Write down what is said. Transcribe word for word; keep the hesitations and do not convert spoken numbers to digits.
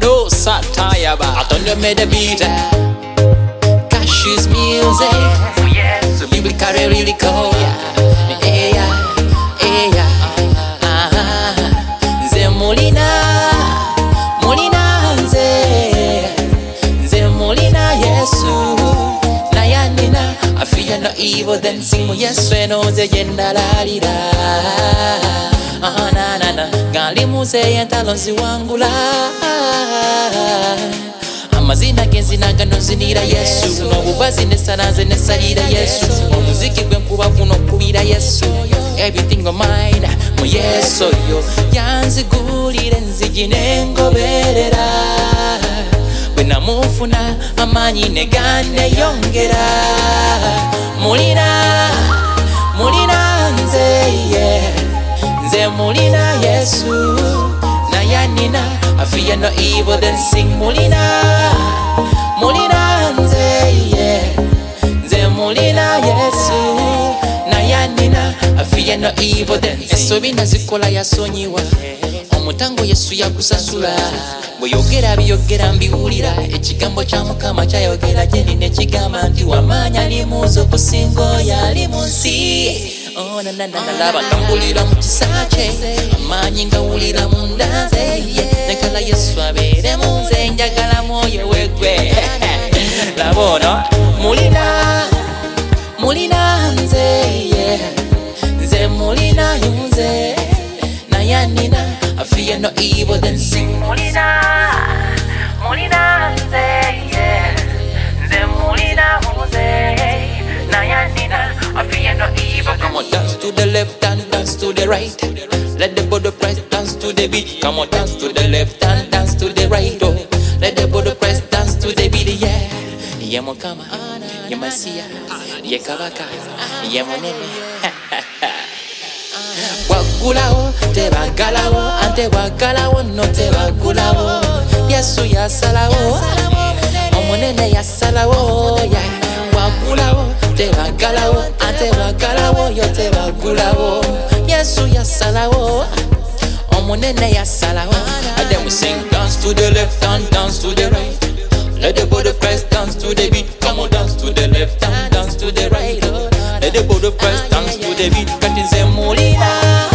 no satire ba. I don't know me the beat. Cashews music. You will carry really cool. Yeah, yeah, yeah. Ah, Nze mulina, mulina nze, nze mulina Yesu. Nayanina, I fear no evil, then sing mu Yesu eno nze yendalalira. Ah na na na, gali muze yentalo nziwangula. Amazina genzina gano zinira Yesu, n'obubazi n'essala nze nessalira Yesu, omuziki gwe nkuba guno kubira Yesu. Everything on mine, mu Yesu yo yanzigulire nzigi n'engoberera. Bwe namufuna amaanyi ne ganneyongera. Mulina, mulina nze ye, nze mulina Yesu. Nayanina, I fear no evil, then sing mulina, mulina nze ye, nze mulina Yesu. Nayanina, I fear no evil, then esobina zikola yasonyiwa. Omutango Yesu yakusasula. Bweyogera byogera mbiwulira. Ekigambo kya Mukama kyayogera gye nina ekigamba nti wamaanyi ali muzo okusinga oyo ali mu nsi. Oh na na na na laba tambulira mu kisa kye, amaanyi ngawulira mu nda nze. Njagala Yesu abeere mu nze, njagala mwoyo we gwe. Laba ono mulina, mulina nze ye, nze mulina nze. Nayanina, I fear no evil, then sing mulina, mulina nze ye, nze mulina nze. Nayanina, I fear no evil. Come on, dance to the left and dance to the right. Let the body press, dance to the beat. Come on, dance to the left and dance to the right. Oh, let the body press, dance to the beat. Yeah, yeah, Mukama, yeah, Messiah, yeah, Kabaka, yeah, Monene. Wagulawo, te bagalawo, ante wagalawo, no te bagulawo. Yesu yasalawo, omonene yasalawo, yeah. Wagulawo, te bagalawo, ante bagalawo, yo te bagulawo. Yesu yasalawo, omonene yasalawo. And then we sing, dance to the left and dance to the right. Let the body press, dance to the beat. Come on, dance to the left and dance to the right. Let the body press, dance to the beat. Kati nze mulina.